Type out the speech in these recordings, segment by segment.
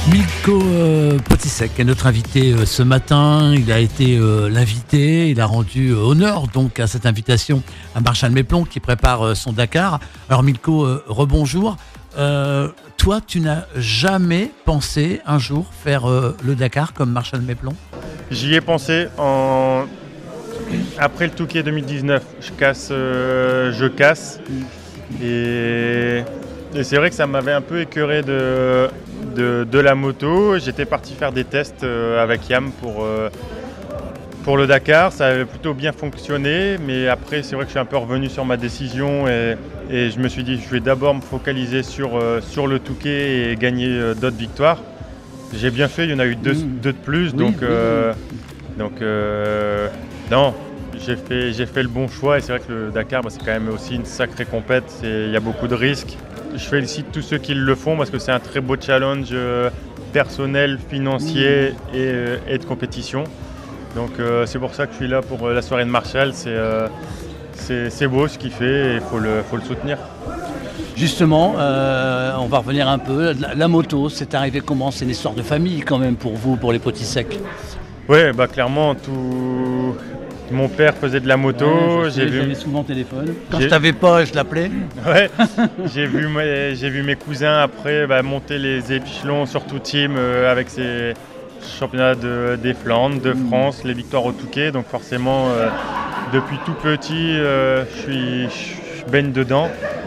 Milko Potisek est notre invité ce matin. Il a été l'invité, il a rendu honneur donc à cette invitation à Marshall Méplon qui prépare son Dakar. Alors Milko, rebonjour. Toi, tu n'as jamais pensé un jour faire le Dakar comme Marshall Méplon ? J'y ai pensé après le Touquet 2019. Je casse. Et c'est vrai que ça m'avait un peu écœuré de la moto. J'étais parti faire des tests avec Yam pour le Dakar. Ça avait plutôt bien fonctionné, mais après c'est vrai que je suis un peu revenu sur ma décision et je me suis dit je vais d'abord me focaliser sur le Touquet et gagner d'autres victoires. J'ai bien fait, il y en a eu deux de plus, donc non, j'ai fait le bon choix et c'est vrai que le Dakar c'est quand même aussi une sacrée compète, il y a beaucoup de risques. Je félicite tous ceux qui le font parce que c'est un très beau challenge personnel, financier et de compétition. Donc c'est pour ça que je suis là pour la soirée de Marshall. C'est beau ce qu'il fait et il faut le soutenir. Justement, on va revenir un peu. La moto, c'est arrivé comment ? C'est une histoire de famille quand même pour vous, pour les Potisek. Oui, clairement, mon père faisait de la moto. Ouais, j'avais souvent téléphone. Quand je t'avais pas, je l'appelais. Ouais, j'ai vu mes cousins après monter les échelons, surtout Tim, avec ses championnats des Flandres, de France, les victoires au Touquet. Donc forcément, depuis tout petit, je baigne dedans.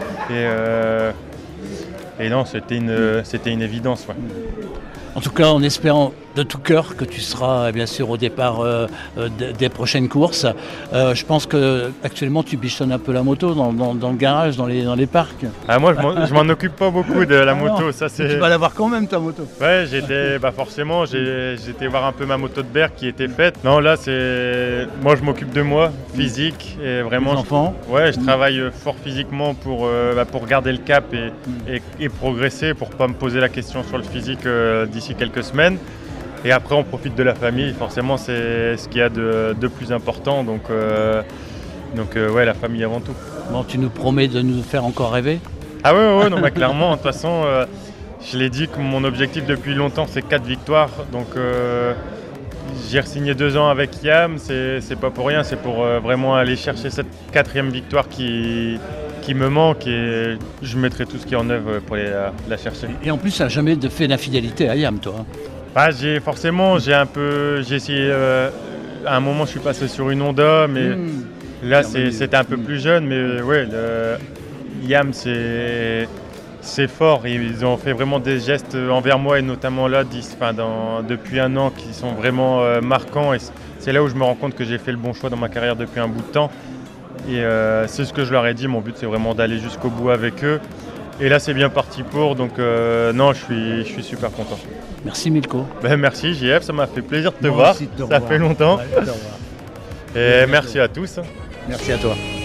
Et non, c'était une évidence. Ouais. En tout cas, en espérant de tout cœur que tu seras bien sûr au départ des prochaines courses. Je pense que actuellement tu bichonnes un peu la moto dans le garage, dans les parcs. Ah, moi, je m'en occupe pas beaucoup de la moto. Ça, c'est... Tu vas l'avoir quand même ta moto. Ouais, forcément, j'étais voir un peu ma moto de Berck qui était faite. Non, là, moi, je m'occupe de moi, physique et vraiment. Les enfants. Je travaille fort physiquement pour garder le cap et progresser, pour pas me poser la question sur le physique d'ici quelques semaines. Et après, on profite de la famille. Forcément, c'est ce qu'il y a de plus important. Donc, la famille avant tout. Bon, tu nous promets de nous faire encore rêver ? Ah ouais, non, clairement. De toute façon, je l'ai dit que mon objectif depuis longtemps, c'est 4 victoires. Donc, j'ai re-signé 2 ans avec Yam. C'est pas pour rien. C'est pour vraiment aller chercher cette 4e victoire qui me manque. Et je mettrai tout ce qui est en œuvre pour la chercher. Et en plus, tu n'as jamais fait d'infidélité à Yam, toi ? J'ai essayé, à un moment je suis passé sur une Honda, mais là c'était un peu plus jeune, mais ouais, Yam c'est fort, ils ont fait vraiment des gestes envers moi et notamment là, depuis un an qui sont vraiment marquants et c'est là où je me rends compte que j'ai fait le bon choix dans ma carrière depuis un bout de temps et c'est ce que je leur ai dit, mon but c'est vraiment d'aller jusqu'au bout avec eux. Et là, c'est bien parti donc non, je suis super content. Merci Milko. Merci JF, ça m'a fait plaisir de te voir. Ça fait longtemps. Et merci à tous. Merci à toi.